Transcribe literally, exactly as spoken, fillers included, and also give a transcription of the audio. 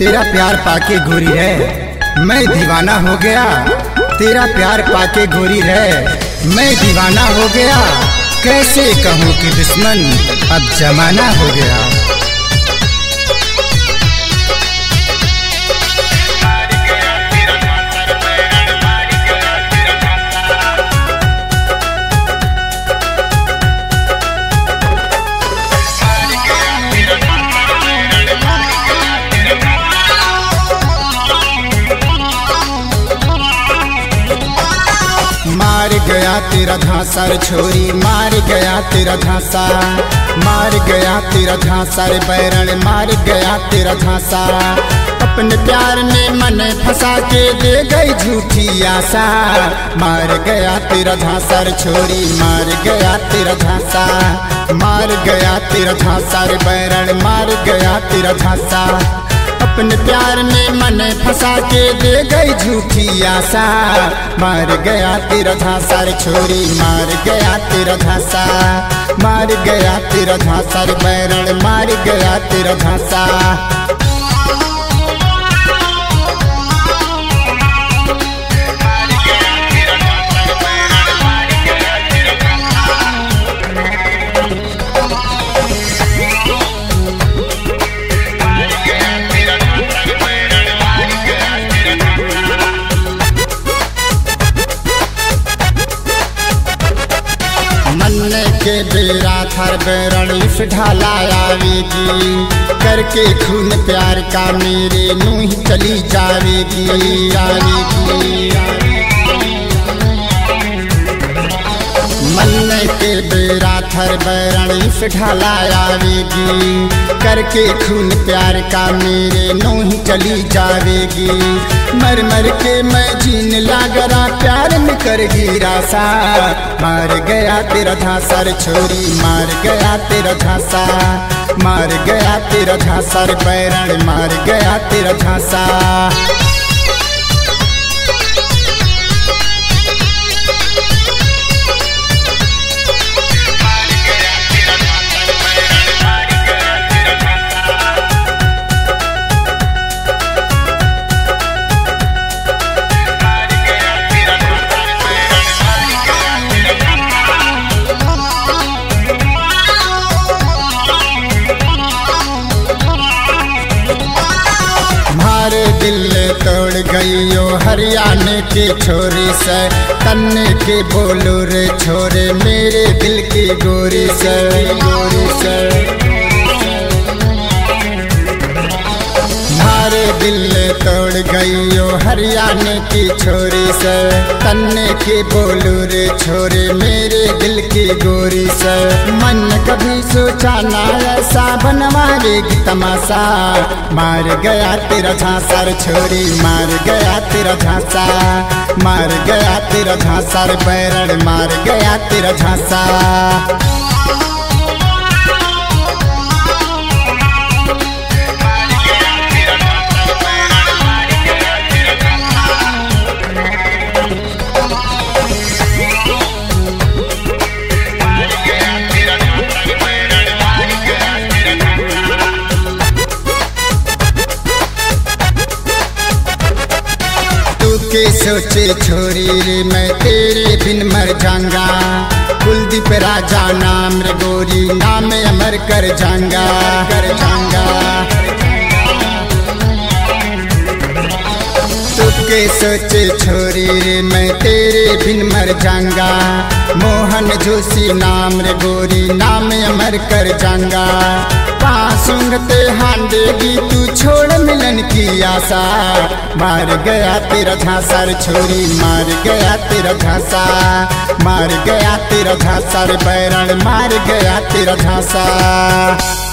तेरा प्यार पाके गोरी है मैं दीवाना हो गया। तेरा प्यार पाके गोरी है मैं दीवाना हो गया। कैसे कहूँ कि दुश्मन अब जमाना हो गया। मार गया तेरा धांसा रे छोरी, मार गया तेरा धांसा, मार गया तेरा धांसा रे बैरण, मार गया तेरा धांसा। अपने प्यार में मन फंसा के दे गई झूठी आशा। मार गया तेरा धांसा रे छोरी, मार गया तेरा धांसा, मार गया तेरा धांसा रे बैरण, मार गया तेरा धांसा। अपने प्यार में मन फंसा के दे गई झूठी आशा। मार गया तेरा धांसा रे छोरी, मार गया तेरा धांसा, मार गया तेरा धांसा रे बैरण, मार गया तेरा धांसा। मन के बेरा थर बैरण इस ढाला आवेगी, करके खून प्यार का मेरे नू ही चली जावेगी, आवेगी। मन के बेरा थर बैरण इस ढाला आवेगी, करके खून प्यार का मेरे नू ही चली जावेगी। मर मर के मैं जीन लागरा प्यार में कर गिरासा। मार गया तेरा धांसा रे छोरी, मार गया तेरा धांसा, मार गया तेरा धांसा रे बैरण, मार गया तेरा धांसा। दिल तोड़ गई ओ हरियाणे की छोरी से, तन्ने के बोलो रे छोरे मेरे दिल की गोरी से, गोरी से। मारे दिल तोड़ गई ओ हरियाणे की छोरी से, तन्ने के बोलो रे छोरे मेरे दिल की गोरी से। मन कभी सोचा ना ऐसा बनवाएगी तमाशा। मार गया तेरा धांसा रे छोरी, मार गया तेरा धांसा, मार गया तेरा धांसा रे बैरण, मार गया तेरा धांसा। के सोचे छोरी रे मैं तेरे बिन मर जाऊंगा। कुलदीप राजा नाम रे गोरी, नाम अमर कर जाऊंगा, कर जाऊंगा। तुके सोचे छोरी रे मैं तेरे बिन मर जाऊंगा। मोहन जोशी नाम रे गोरी, नाम अमर कर जाऊंगा। पासूंगते हांडेगी तू छोड़ मिलन की आशा। मार गया तेरा धांसा रे छोरी, मार गया तेरा धांसा, मार गया तेरा धांसा रे बैरण, मार गया तेरा धांसा।